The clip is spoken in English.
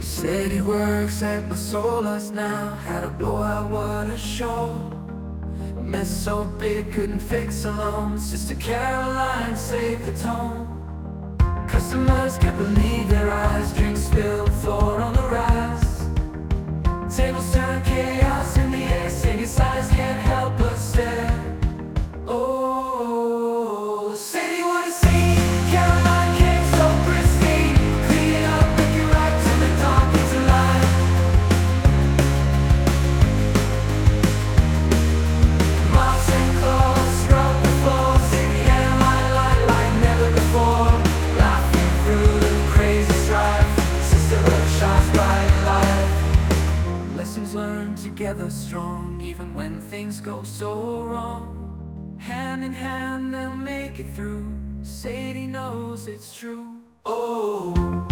Said he works at Masola's now. Had a blowout, what a show. Mess so big, couldn't fix alone. Sister Caroline saved the tone. Customers can't believe their eyes. Drinks spilled, floor on the rise. Tables turn, chaos in the air. Say his eyes can't help but stare. Oh, said he wanna see Caroline came so pristine. Clean it up, make it right till the dawn gets alive. Mops and claws, scrub the floor. Say the Caroline light like never before. Laughing through the crazy strife. Sisterhood shines bright in life. Lessons learned together strong, even when things go so wrong. Hand in hand they'll make it through. Sadie knows it's true. Oh.